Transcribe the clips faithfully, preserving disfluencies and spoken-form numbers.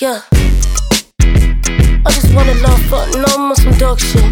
Yeah. I just wanna love, fuck, no, I'm on some dog shit.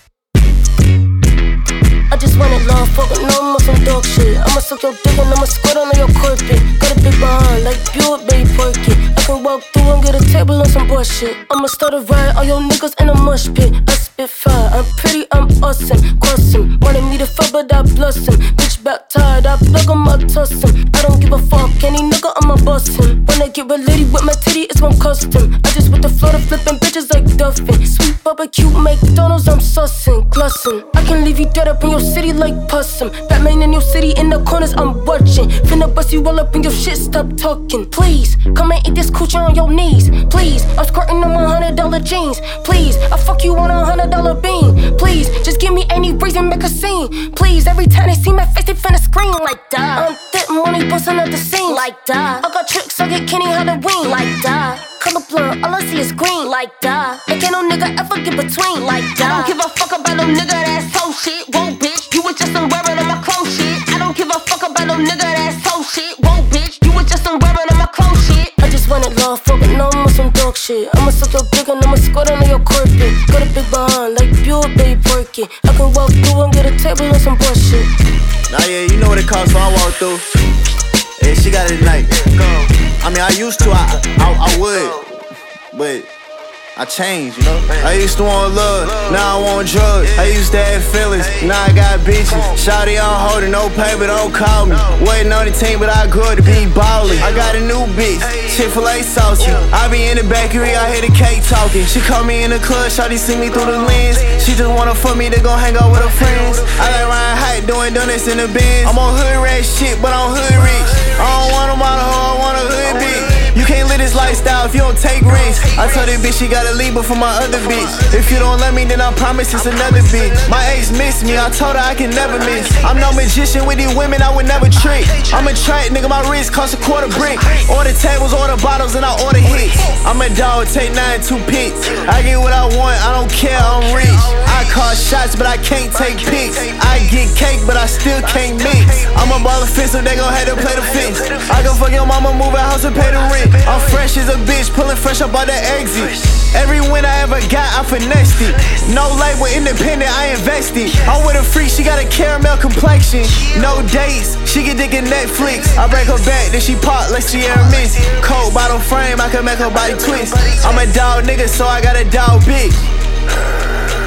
I just wanna love, fuck, no, I'm on some dog shit. I'ma suck your dick and I'ma squirt on your carpet. Got a big behind, like Buick, baby, pork it. I can walk through and get a table on some bullshit. I'ma start a riot, all your niggas in a mush pit. I spit fire, I'm pretty, I'm awesome. Crossing, wanted me to fuck, but I blossom. Bitch back tired, I plug on my tussin'. I don't give a fuck, any nigga, I'ma bust him. When I get related with my titty, it's one custom. I just with the floor to flipping bitches like Duffin. Sweet barbecue, McDonald's, I'm sussin', glossin'. I can leave you dead up in your city like Pussum. Batman in your city, in the corners, I'm watching. Finna bust you all up in your shit, stop talking. Please, come and eat this coochie on your knees. Please, I'm squirting on my hundred dollar jeans. Please, I fuck you on a hundred dollar bean. Please, just give me any reason, make a scene. Please, every time they see my face, they finna scream like duh. I'm thick money bustin' at the scene like duh. I got tricks, I get Kenny Halloween like duh. Colorblind, all I see is green like duh. And can't no nigga ever get between like duh. I don't give a fuck about no nigga that's so shit. Whoa bitch, you was just some wearing on my clothes shit. I don't give a fuck about no nigga that's so shit. Whoa bitch, you was just some wearing on my clothes shit. I just wanna love, fuck it, no, I'm on some dog shit. I'ma suck your dick and I'ma squirt on your carpet. Got a big behind, like Buick, baby, pork it. I can walk through and get a table on some bullshit. Nah, yeah, you know what it costs when I walk through. Yeah, she got it tonight. I mean, I used to, I, I, I would, but I changed, you know. I used to want love, now I want drugs. I used to have feelings, now I got bitches. Shawty on holding, no paper, don't call me. Waiting on the team, but I grew up to be ballin'. I got a new bitch, Chick-fil-A saucy. I be in the bakery, I hear the cake talking. She call me in the club, shawty see me through the lens. She just wanna fuck me to go hang out with her friends. I like riding high, doing donuts in the Benz. I'm on hood rat shit, but I'm hood rich. I don't want a model hoe, I want a hood bitch. You can't live this lifestyle if you don't take risks. I told that bitch she gotta leave before my other bitch. If you don't let me, then I promise it's another bitch. My ex missed me, I told her I can never miss. I'm no magician with these women, I would never trick. I'm a track, nigga, my wrist cost a quarter brick. Order tables, order bottles, and I order hits. I'm a dog, take nine, two picks. I get what I want, I don't care, I'm rich. I call shots, but I can't take pics. I get cake, but I still can't mix. I'm a ball of fist, so they gon' have to play the fence. I go fuck your mama, move a house and pay the rent. I'm fresh as a bitch, pulling fresh up out the exit. Every win I ever got, I finessed it. No label, independent, I invested. I'm with a freak, she got a caramel complexion. No dates, she get dick in Netflix. I break her back, then she pop like Sierra Mist. Cold bottle frame, I can make her body twist. I'm a dog nigga, so I got a dog bitch.